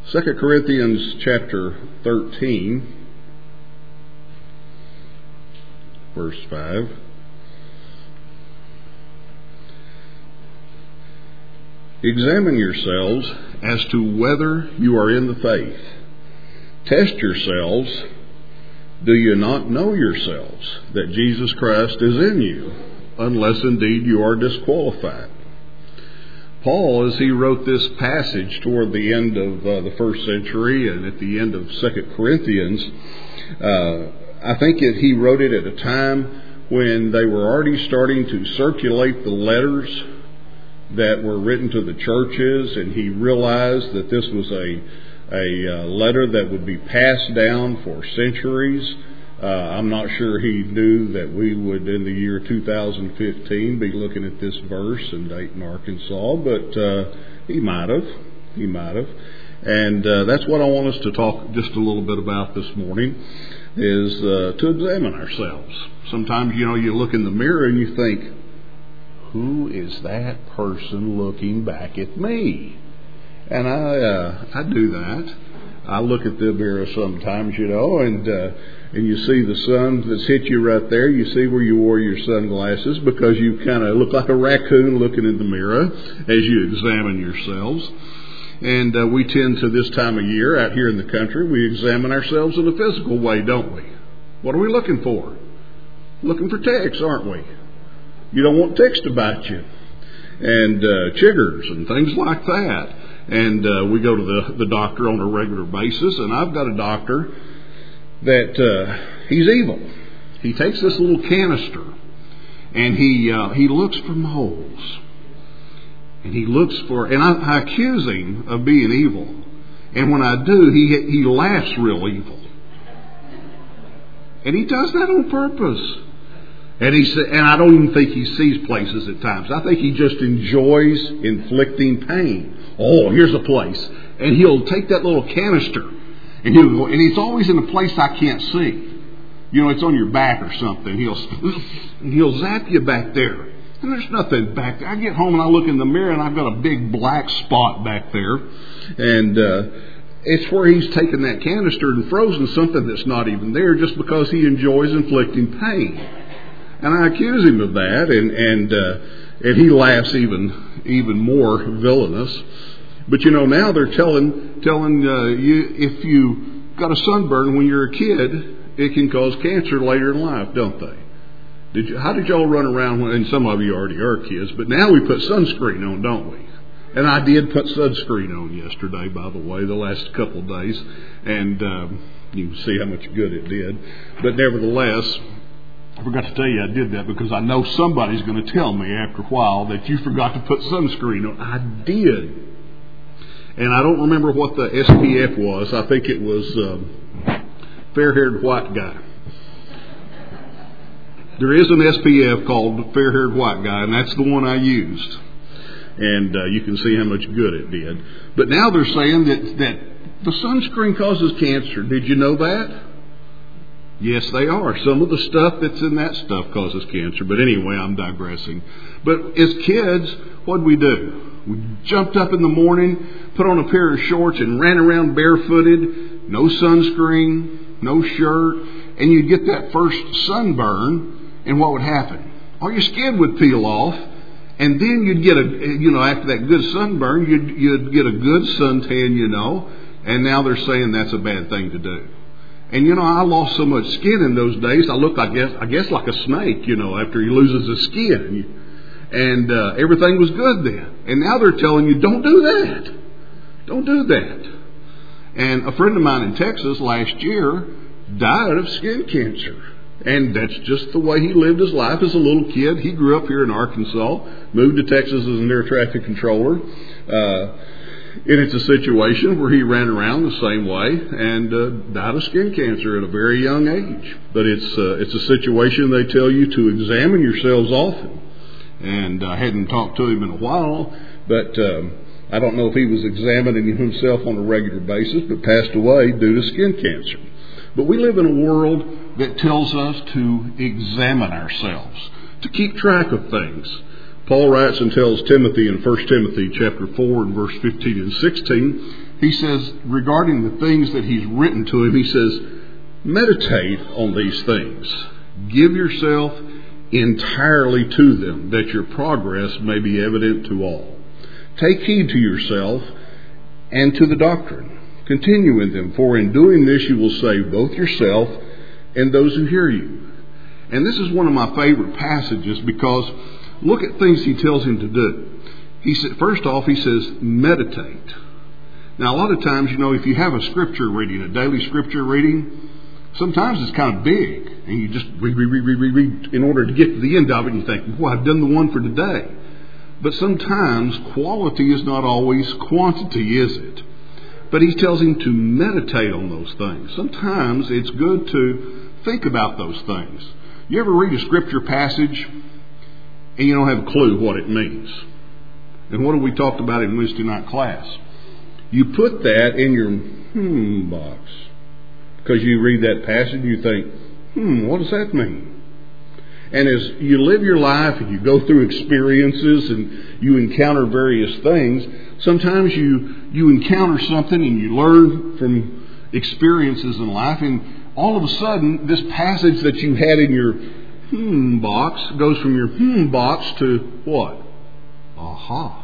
2 Corinthians chapter 13, verse 5. Examine yourselves as to whether you are in the faith. Test yourselves. Do you not know yourselves that Jesus Christ is in you, unless indeed you are disqualified? Paul, as he wrote this passage toward the end of the first century and at the end of 2 Corinthians, I think that he wrote it at a time when they were already starting to circulate the letters that were written to the churches, and he realized that this was a letter that would be passed down for centuries. I'm not sure he knew that we would, in the year 2015, be looking at this verse in Dayton, Arkansas, but he might have. And that's what I want us to talk just a little bit about this morning, is to examine ourselves. Sometimes, you look in the mirror and you think, who is that person looking back at me? And I do that. I look at the mirror sometimes, and you see the sun that's hit you right there. You see where you wore your sunglasses because you kind of look like a raccoon looking in the mirror as you examine yourselves. And we tend to, this time of year out here in the country, we examine ourselves in a physical way, don't we? What are we looking for? Looking for ticks, aren't we? You don't want ticks to bite you, and chiggers and things like that. And we go to the doctor on a regular basis, and I've got a doctor that he's evil. He takes this little canister, and he looks for moles, and he looks for, and I accuse him of being evil. And when I do, he laughs real evil, and he does that on purpose. And I don't even think he sees places at times. I think he just enjoys inflicting pain. Oh, here's a place. And he'll take that little canister and he'll go, and it's always in a place I can't see. It's on your back or something. He'll zap you back there. And there's nothing back there. I get home and I look in the mirror and I've got a big black spot back there. And it's where he's taken that canister and frozen something that's not even there just because he enjoys inflicting pain. And I accuse him of that, and he laughs even more villainous. But now they're telling you if you got a sunburn when you're a kid, it can cause cancer later in life, don't they? How did y'all run around and some of you already are kids, but now we put sunscreen on, don't we? And I did put sunscreen on yesterday, by the way, the last couple of days, and you can see how much good it did. But nevertheless, I forgot to tell you I did that because I know somebody's going to tell me after a while that you forgot to put sunscreen on. I did. And I don't remember what the SPF was. I think it was fair-haired white guy. There is an SPF called fair-haired white guy, and that's the one I used. And you can see how much good it did. But now they're saying that the sunscreen causes cancer. Did you know that? Yes, they are. Some of the stuff that's in that stuff causes cancer. But anyway, I'm digressing. But as kids, what'd we do? We jumped up in the morning, put on a pair of shorts, and ran around barefooted, no sunscreen, no shirt, and you'd get that first sunburn, and what would happen? All your skin would peel off, and then you'd get after that good sunburn, you'd get a good suntan, and now they're saying that's a bad thing to do. And I lost so much skin in those days. I looked, I guess like a snake, after he loses his skin. And everything was good then. And now they're telling you, don't do that. Don't do that. And a friend of mine in Texas last year died of skin cancer. And that's just the way he lived his life as a little kid. He grew up here in Arkansas, moved to Texas as an air traffic controller. And it's a situation where he ran around the same way and died of skin cancer at a very young age. But it's a situation they tell you to examine yourselves often. And I hadn't talked to him in a while, but I don't know if he was examining himself on a regular basis, but passed away due to skin cancer. But we live in a world that tells us to examine ourselves, to keep track of things. Paul writes and tells Timothy in 1 Timothy chapter 4 and verse 15 and 16, he says, regarding the things that he's written to him, he says, meditate on these things. Give yourself entirely to them, that your progress may be evident to all. Take heed to yourself and to the doctrine. Continue in them, for in doing this you will save both yourself and those who hear you. And this is one of my favorite passages, because look at things he tells him to do. He said, first off, he says, meditate. Now, a lot of times, if you have a scripture reading, a daily scripture reading, sometimes it's kind of big, and you just read in order to get to the end of it, and you think, well, I've done the one for today. But sometimes quality is not always quantity, is it? But he tells him to meditate on those things. Sometimes it's good to think about those things. You ever read a scripture passage and you don't have a clue what it means? And what have we talked about in Wednesday night class? You put that in your box. Because you read that passage, you think, what does that mean? And as you live your life and you go through experiences and you encounter various things, sometimes you encounter something and you learn from experiences in life, and all of a sudden this passage that you had in your box goes from your box to what? Aha.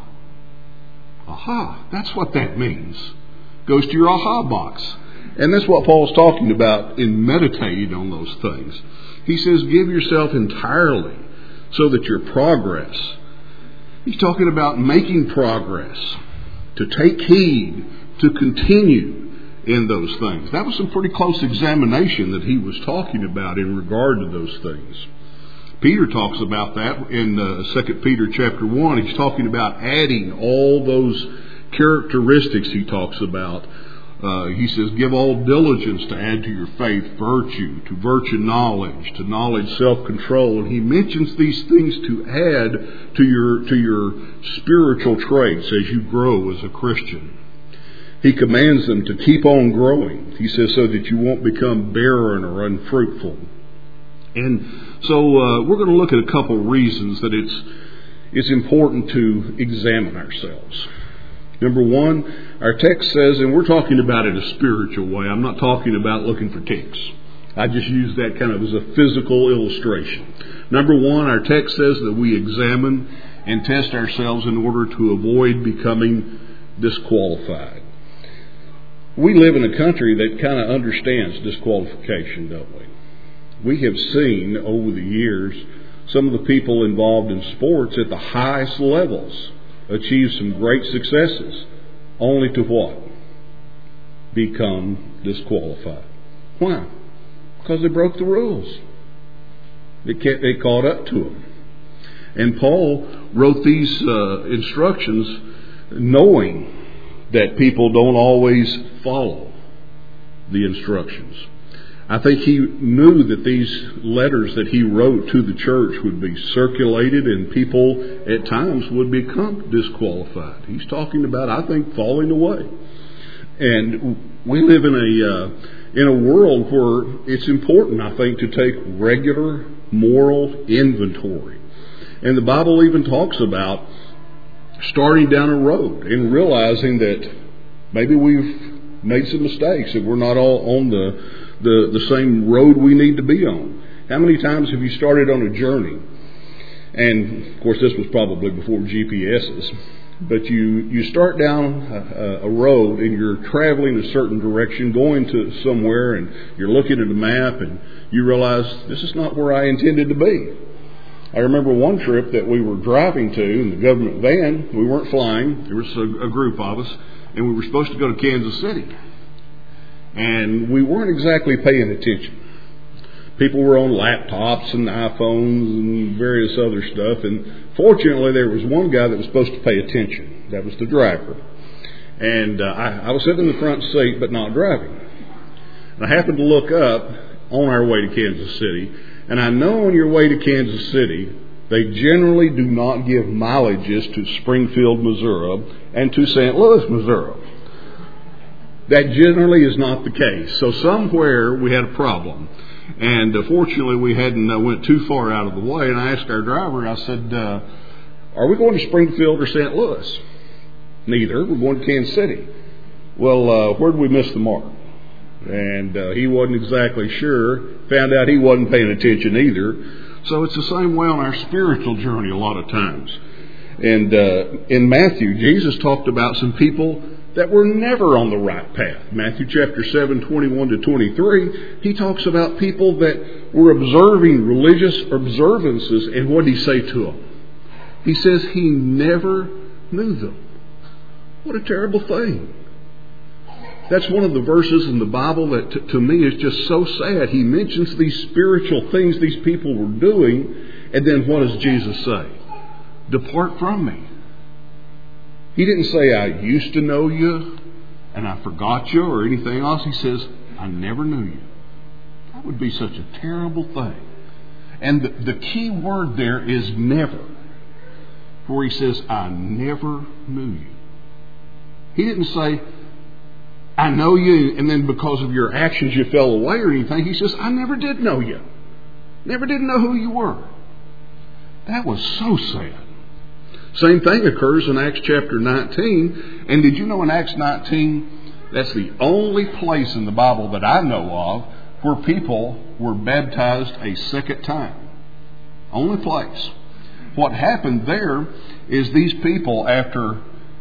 Aha. That's what that means. Goes to your aha box. And that's what Paul's talking about in meditating on those things. He says, give yourself entirely so that your progress. He's talking about making progress, to take heed, to continue in those things. That was some pretty close examination that he was talking about in regard to those things. Peter talks about that in 2 Peter chapter 1. He's talking about adding all those characteristics he talks about. He says, give all diligence to add to your faith virtue, to virtue knowledge, to knowledge self-control. And he mentions these things to add to your spiritual traits as you grow as a Christian. He commands them to keep on growing. He says so that you won't become barren or unfruitful. And so we're going to look at a couple reasons that it's important to examine ourselves. Number one, our text says, and we're talking about it in a spiritual way. I'm not talking about looking for ticks. I just use that kind of as a physical illustration. Number one, our text says that we examine and test ourselves in order to avoid becoming disqualified. We live in a country that kind of understands disqualification, don't we? We have seen over the years some of the people involved in sports at the highest levels achieve some great successes, only to what? Become disqualified. Why? Because they broke the rules. They caught up to them. And Paul wrote these instructions knowing that people don't always follow the instructions. I think he knew that these letters that he wrote to the church would be circulated and people at times would become disqualified. He's talking about, I think, falling away. And we live in a world where it's important, I think, to take regular moral inventory. And the Bible even talks about starting down a road and realizing that maybe we've made some mistakes and we're not all on the same road we need to be on. How many times have you started on a journey? And, of course, this was probably before GPSs. But you start down a road and you're traveling a certain direction, going to somewhere, and you're looking at a map and you realize this is not where I intended to be. I remember one trip that we were driving to in the government van. We weren't flying. There was a group of us, and we were supposed to go to Kansas City. And we weren't exactly paying attention. People were on laptops and iPhones and various other stuff. And fortunately, there was one guy that was supposed to pay attention. That was the driver. And I was sitting in the front seat, but not driving. And I happened to look up on our way to Kansas City. And I know on your way to Kansas City, they generally do not give mileages to Springfield, Missouri, and to St. Louis, Missouri. That generally is not the case. So somewhere we had a problem. And fortunately we hadn't went too far out of the way. And I asked our driver, I said, are we going to Springfield or St. Louis? Neither. We're going to Kansas City. Well, where did we miss the mark? And he wasn't exactly sure. Found out he wasn't paying attention either. So it's the same way on our spiritual journey a lot of times. And in Matthew, Jesus talked about some people that were never on the right path. Matthew chapter 7, 21 to 23, he talks about people that were observing religious observances, and what did he say to them? He says he never knew them. What a terrible thing. That's one of the verses in the Bible that to me is just so sad. He mentions these spiritual things these people were doing, and then what does Jesus say? Depart from me. He didn't say, I used to know you and I forgot you or anything else. He says, I never knew you. That would be such a terrible thing. And the key word there is never, where he says, I never knew you. He didn't say, I know you, and then because of your actions you fell away or anything. He says, I never did know you. Never did know who you were. That was so sad. Same thing occurs in Acts chapter 19. And did you know in Acts 19, that's the only place in the Bible that I know of where people were baptized a second time. Only place. What happened there is these people, after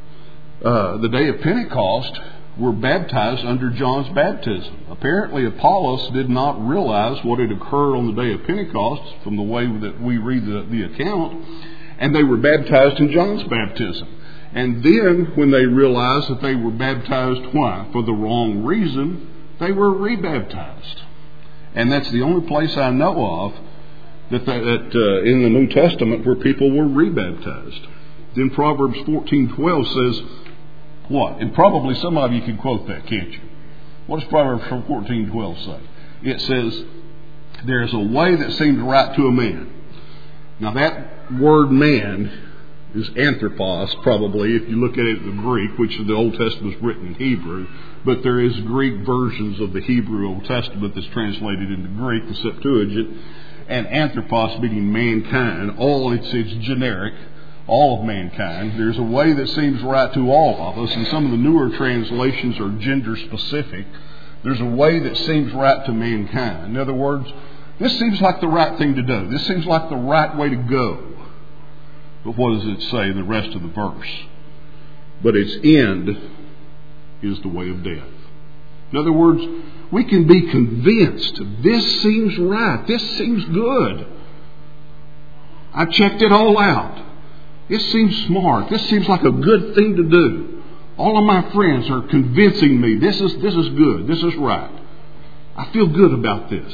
the day of Pentecost, were baptized under John's baptism. Apparently Apollos did not realize what had occurred on the day of Pentecost from the way that we read the account, and they were baptized in John's baptism. And then when they realized that they were baptized, why? For the wrong reason, they were rebaptized. And that's the only place I know of that in the New Testament where people were rebaptized. Then Proverbs 14:12 says, what? And probably some of you can quote that, can't you? What does Proverbs 14:12 say? It says, there is a way that seems right to a man. Now that word man is anthropos, probably, if you look at it in the Greek, which the Old Testament is written in Hebrew, but there is Greek versions of the Hebrew Old Testament that's translated into Greek, the Septuagint, and anthropos meaning mankind, it's generic, all of mankind. There's a way that seems right to all of us, and some of the newer translations are gender specific. There's a way that seems right to mankind. In other words, this seems like the right thing to do. This seems like the right way to go. But what does it say in the rest of the verse? But its end is the way of death. In other words, we can be convinced this seems right. This seems good. I checked it all out. This seems smart. This seems like a good thing to do. All of my friends are convincing me this is good. This is right. I feel good about this.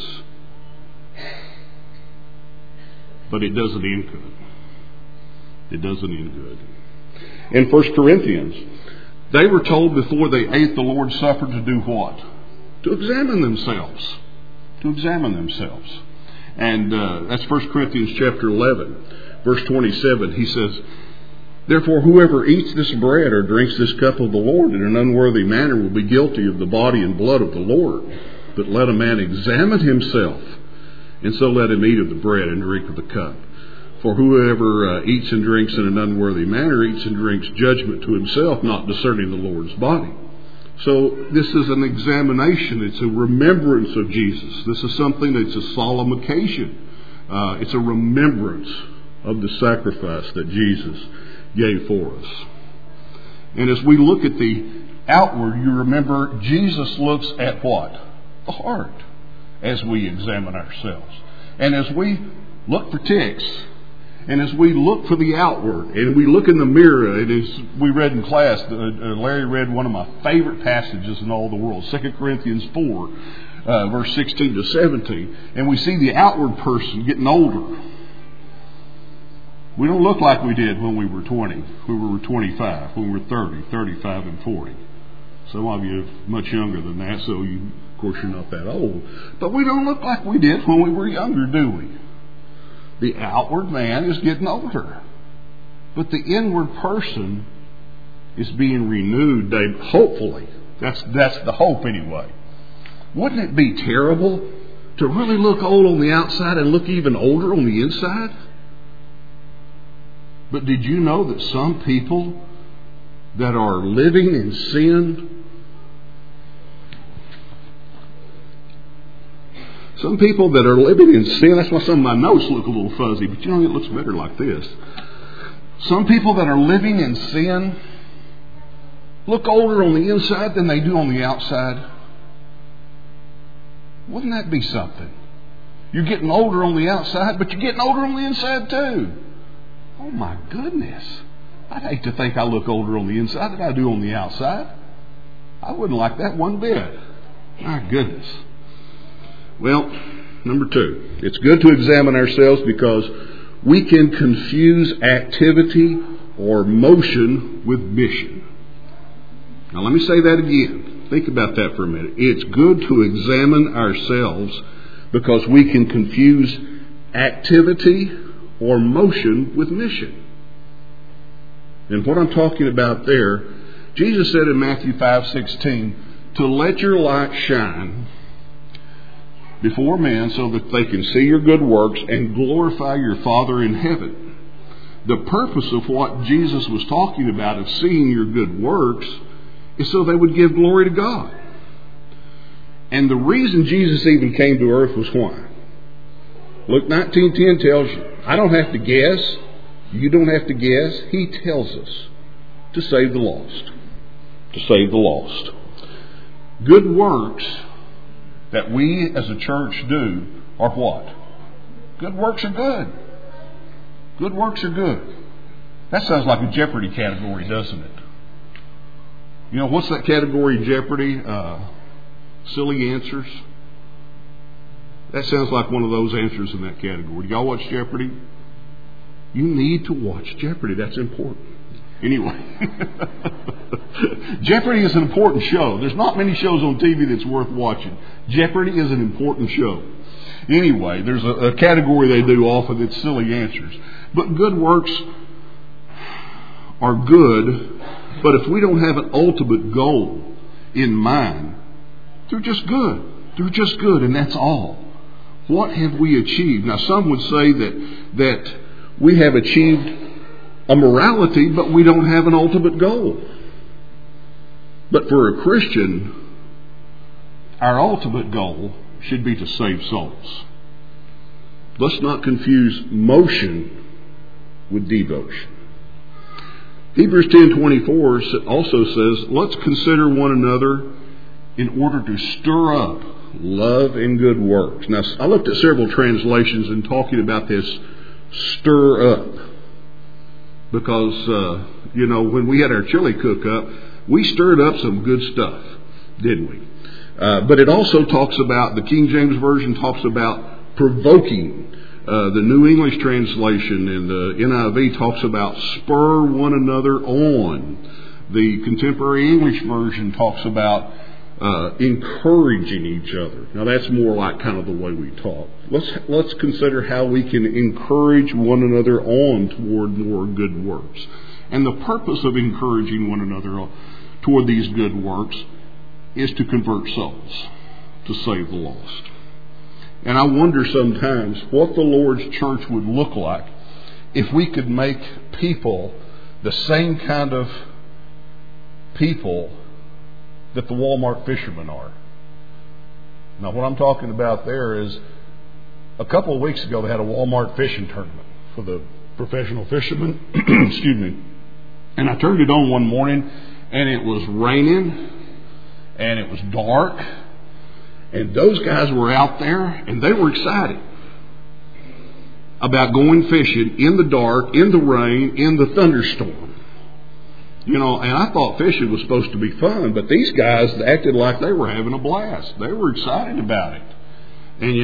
But it doesn't end good. It doesn't end good. In 1 Corinthians, they were told before they ate the Lord's Supper to do what? To examine themselves. To examine themselves. And that's 1 Corinthians chapter 11, verse 27. He says, therefore, whoever eats this bread or drinks this cup of the Lord in an unworthy manner will be guilty of the body and blood of the Lord. But let a man examine himself, and so let him eat of the bread and drink of the cup. For whoever eats and drinks in an unworthy manner eats and drinks judgment to himself, not discerning the Lord's body. So this is an examination. It's a remembrance of Jesus. This is something that's a solemn occasion. It's a remembrance of the sacrifice that Jesus gave for us. And as we look at the outward, you remember Jesus looks at what? The heart, as we examine ourselves. And as we look for ticks, and as we look for the outward, and we look in the mirror, and as we read in class, Larry read one of my favorite passages in all the world, 2 Corinthians 4, verse 16 to 17, and we see the outward person getting older. We don't look like we did when we were 20, when we were 25, when we were 30, 35, and 40. Some of you are much younger than that, so you, of course you're not that old. But we don't look like we did when we were younger, do we? The outward man is getting older. But the inward person is being renewed daily, hopefully. That's the hope anyway. Wouldn't it be terrible to really look old on the outside and look even older on the inside? But did you know that some people that are living in sin Some people that are living in sin, that's why some of my notes look a little fuzzy, but it looks better like this. Some people that are living in sin look older on the inside than they do on the outside. Wouldn't that be something? You're getting older on the outside, but you're getting older on the inside too. Oh my goodness. I'd hate to think I look older on the inside than I do on the outside. I wouldn't like that one bit. My goodness. Well, number 2, it's good to examine ourselves because we can confuse activity or motion with mission. Now let me say that again. Think about that for a minute. It's good to examine ourselves because we can confuse activity or motion with mission. And what I'm talking about there, Jesus said in Matthew 5:16, to let your light shine before men so that they can see your good works and glorify your Father in heaven. The purpose of what Jesus was talking about of seeing your good works is so they would give glory to God. And the reason Jesus even came to earth was why? Luke 19:10 tells you, I don't have to guess. You don't have to guess. He tells us to save the lost. To save the lost. Good works that we as a church do are what? Good works are good. Good works are good. That sounds like a Jeopardy category, doesn't it? You know, what's that category in Jeopardy? Silly answers. That sounds like one of those answers in that category. Y'all watch Jeopardy? You need to watch Jeopardy. That's important. Anyway, Jeopardy is an important show. There's not many shows on TV that's worth watching. Jeopardy is an important show. Anyway, there's a category they do often that's silly answers. But good works are good, but if we don't have an ultimate goal in mind, they're just good. They're just good, and that's all. What have we achieved? Now, some would say that we have achieved a morality, but we don't have an ultimate goal. But for a Christian, our ultimate goal should be to save souls. Let's not confuse motion with devotion. Hebrews 10:24 also says, let's consider one another in order to stir up love and good works. Now, I looked at several translations in talking about this stir up. Because, when we had our chili cook-up, we stirred up some good stuff, didn't we? But it also talks about, the King James Version talks about provoking. The New English translation and the NIV talks about spur one another on. The Contemporary English Version talks about encouraging each other. Now that's more like kind of the way we talk. Let's consider how we can encourage one another on toward more good works. And the purpose of encouraging one another toward these good works is to convert souls, to save the lost. And I wonder sometimes what the Lord's church would look like if we could make people the same kind of people that the Walmart fishermen are. Now, what I'm talking about there is a couple of weeks ago they had a Walmart fishing tournament for the professional fishermen. Excuse me. And I turned it on one morning and it was raining and it was dark. And those guys were out there and they were excited about going fishing in the dark, in the rain, in the thunderstorm. And I thought fishing was supposed to be fun, but these guys acted like they were having a blast. They were excited about it. And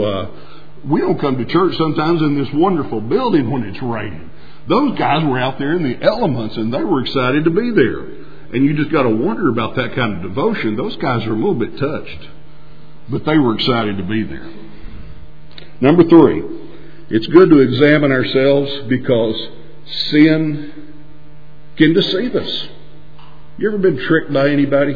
we don't come to church sometimes in this wonderful building when it's raining. Those guys were out there in the elements and they were excited to be there. And you just got to wonder about that kind of devotion. Those guys are a little bit touched, but they were excited to be there. Number 3, it's good to examine ourselves because sin can deceive us. You ever been tricked by anybody?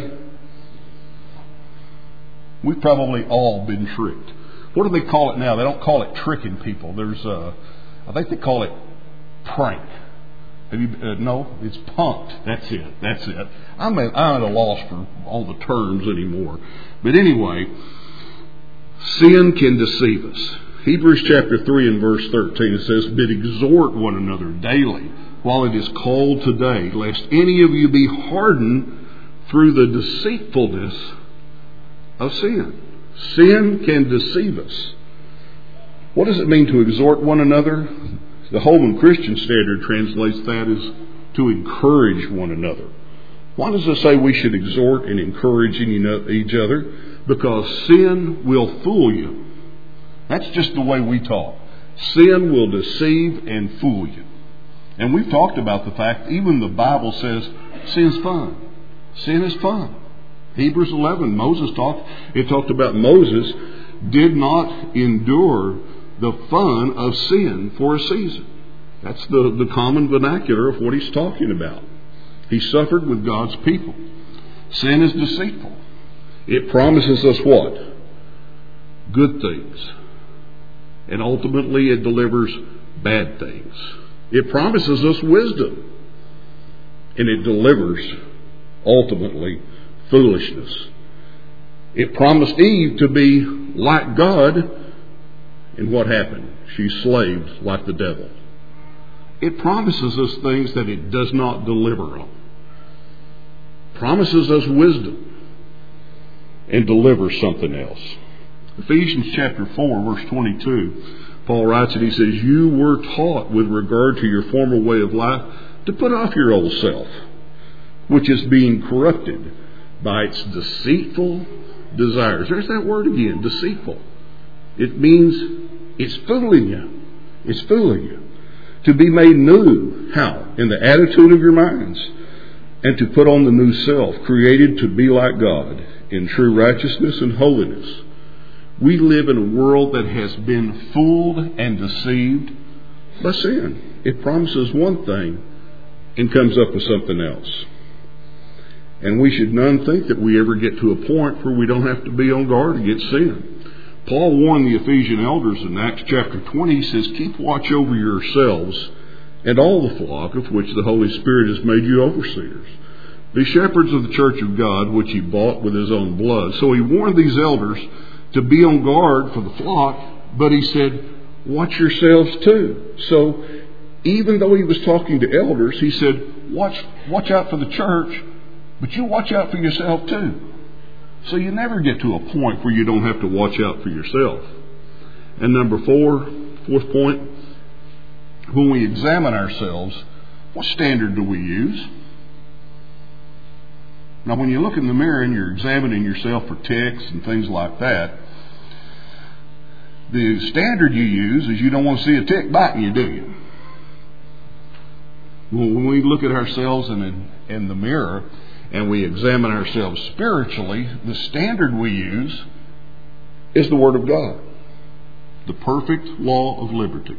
We've probably all been tricked. What do they call it now? They don't call it tricking people. I think they call it prank. No, it's punked. That's it. I'm at a loss for all the terms anymore. But anyway, Sin can deceive us. Hebrews chapter 3 and verse 13, it says, "But exhort one another daily, while it is called today, lest any of you be hardened through the deceitfulness of sin." Sin can deceive us. What does it mean to exhort one another? The Holman Christian Standard translates that as to encourage one another. Why does it say we should exhort and encourage each other? Because sin will fool you. That's just the way we talk. Sin will deceive and fool you. And we've talked about the fact, even the Bible says sin's fun. Sin is fun. Hebrews 11, it talked about Moses did not endure the fun of sin for a season. That's the common vernacular of what he's talking about. He suffered with God's people. Sin is deceitful. It promises us what? Good things. And ultimately it delivers bad things. It promises us wisdom. And it delivers, ultimately, foolishness. It promised Eve to be like God. And what happened? She slaved like the devil. It promises us things that it does not deliver on. Promises us wisdom and delivers something else. Ephesians chapter 4, verse 22, Paul writes it, he says, "You were taught with regard to your former way of life to put off your old self, which is being corrupted by its deceitful desires." There's that word again, deceitful. It means it's fooling you. It's fooling you. To be made new. How? In the attitude of your minds. And to put on the new self, created to be like God in true righteousness and holiness. We live in a world that has been fooled and deceived by sin. It promises one thing and comes up with something else. And we should none think that we ever get to a point where we don't have to be on guard against sin. Paul warned the Ephesian elders in Acts chapter 20. He says, "Keep watch over yourselves and all the flock of which the Holy Spirit has made you overseers. Be shepherds of the church of God, which he bought with his own blood." So he warned these elders to be on guard for the flock, but he said, watch yourselves too. So even though he was talking to elders, he said, watch out for the church, but you watch out for yourself too. So you never get to a point where you don't have to watch out for yourself. And number fourth point, when we examine ourselves, what standard do we use? Now, when you look in the mirror and you're examining yourself for ticks and things like that, the standard you use is you don't want to see a tick biting you, do you? When we look at ourselves in the mirror and we examine ourselves spiritually, the standard we use is the Word of God, the perfect law of liberty.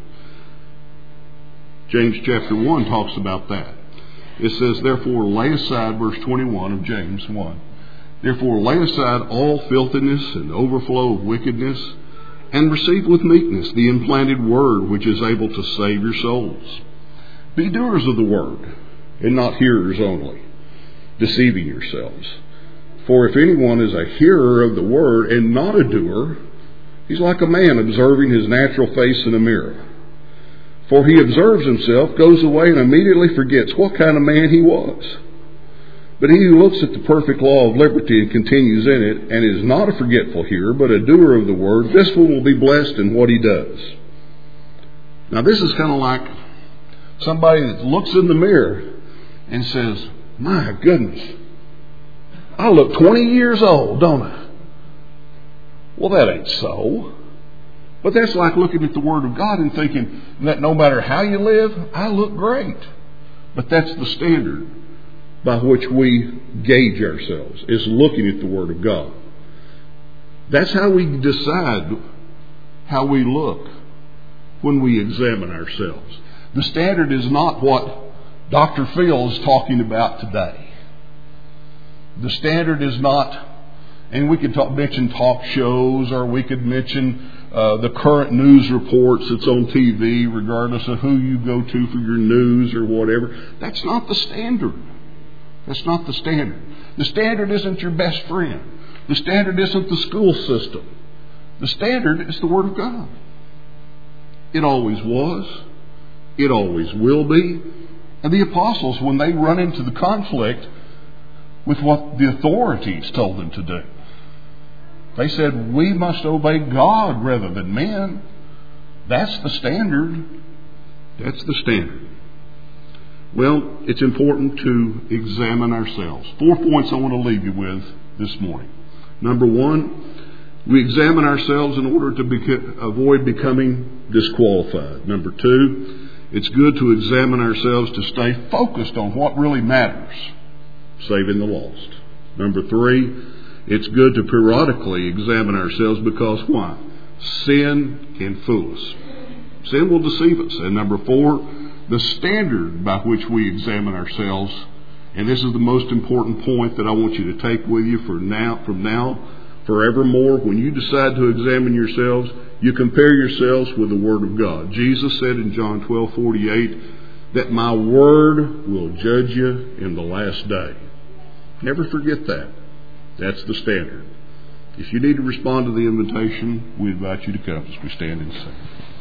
James chapter 1 talks about that. It says, "Therefore lay aside," verse 21 of James 1, "Therefore lay aside all filthiness and overflow of wickedness, and receive with meekness the implanted word which is able to save your souls. Be doers of the word, and not hearers only, deceiving yourselves. For if anyone is a hearer of the word and not a doer, he's like a man observing his natural face in a mirror. For he observes himself, goes away, and immediately forgets what kind of man he was. But he who looks at the perfect law of liberty and continues in it, and is not a forgetful hearer, but a doer of the word, this one will be blessed in what he does." Now this is kind of like somebody that looks in the mirror and says, "My goodness, I look 20 years old, don't I?" Well, that ain't so. But that's like looking at the Word of God and thinking that no matter how you live, I look great. But that's the standard by which we gauge ourselves, is looking at the Word of God. That's how we decide how we look when we examine ourselves. The standard is not what Dr. Phil is talking about today. The standard is not, and we could mention talk shows, or we could mention the current news reports that's on TV, regardless of who you go to for your news or whatever. That's not the standard. That's not the standard. The standard isn't your best friend. The standard isn't the school system. The standard is the Word of God. It always was. It always will be. And the apostles, when they run into the conflict with what the authorities told them to do, they said, we must obey God rather than men. That's the standard. That's the standard. Well, it's important to examine ourselves. 4 points I want to leave you with this morning. Number 1, we examine ourselves in order to avoid becoming disqualified. Number 2, it's good to examine ourselves to stay focused on what really matters, saving the lost. Number 3, it's good to periodically examine ourselves because why? Sin can fool us. Sin will deceive us. And number 4, the standard by which we examine ourselves, and this is the most important point that I want you to take with you from now, forevermore. When you decide to examine yourselves, you compare yourselves with the Word of God. Jesus said in John 12:48 that my Word will judge you in the last day. Never forget that. That's the standard. If you need to respond to the invitation, we invite you to come as we stand and sing.